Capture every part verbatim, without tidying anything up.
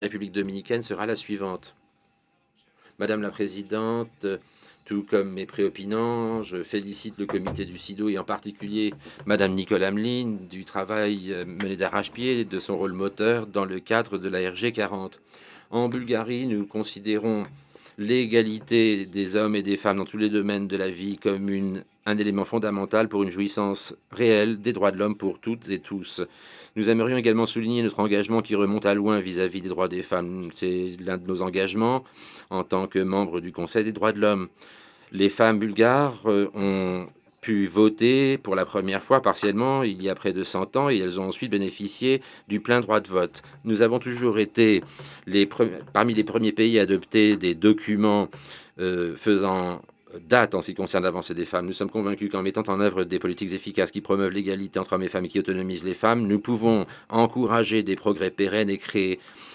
République dominicaine sera la suivante. Madame la présidente, tout comme mes préopinants, je félicite le comité du SIDO et en particulier Madame Nicole Hamelin du travail euh, mené d'arrache-pied et de son rôle moteur dans le cadre de la R G quarante. En Bulgarie, nous considérons l'égalité des hommes et des femmes dans tous les domaines de la vie comme une, un élément fondamental pour une jouissance réelle des droits de l'homme pour toutes et tous. Nous aimerions également souligner notre engagement qui remonte à loin vis-à-vis des droits des femmes. C'est l'un de nos engagements en tant que membre du Conseil des droits de l'homme. Les femmes bulgares euh, ont pu voter pour la première fois partiellement il y a près de cent ans et elles ont ensuite bénéficié du plein droit de vote. Nous avons toujours été les parmi les premiers pays à adopter des documents euh, faisant date en ce qui concerne l'avancée des femmes. Nous sommes convaincus qu'en mettant en œuvre des politiques efficaces qui promeuvent l'égalité entre hommes et femmes et qui autonomisent les femmes, nous pouvons encourager des progrès pérennes et créer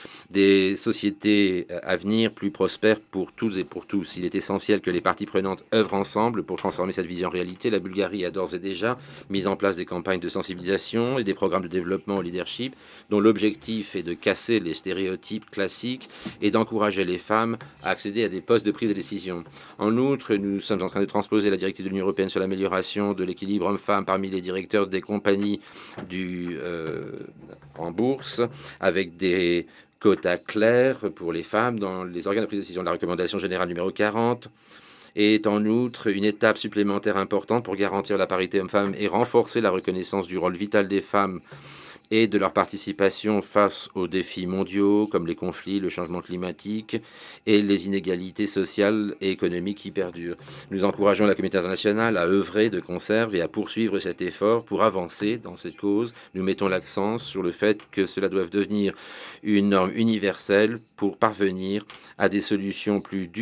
des sociétés à venir plus prospères pour toutes et pour tous. Il est essentiel que les parties prenantes œuvrent ensemble pour transformer cette vision en réalité. La Bulgarie a d'ores et déjà mis en place des campagnes de sensibilisation et des programmes de développement au leadership dont l'objectif est de casser les stéréotypes classiques et d'encourager les femmes à accéder à des postes de prise de décision. En outre, nous sommes en train de transposer la directive de l'Union européenne sur l'amélioration de l'équilibre homme-femme parmi les directeurs des compagnies du, euh, en bourse, avec des quotas clairs pour les femmes dans les organes de prise de décision. La recommandation générale numéro quarante est en outre une étape supplémentaire importante pour garantir la parité homme-femme et renforcer la reconnaissance du rôle vital des femmes et de leur participation face aux défis mondiaux comme les conflits, le changement climatique et les inégalités sociales et économiques qui perdurent. Nous encourageons la communauté internationale à œuvrer de conserve et à poursuivre cet effort pour avancer dans cette cause. Nous mettons l'accent sur le fait que cela doit devenir une norme universelle pour parvenir à des solutions plus durables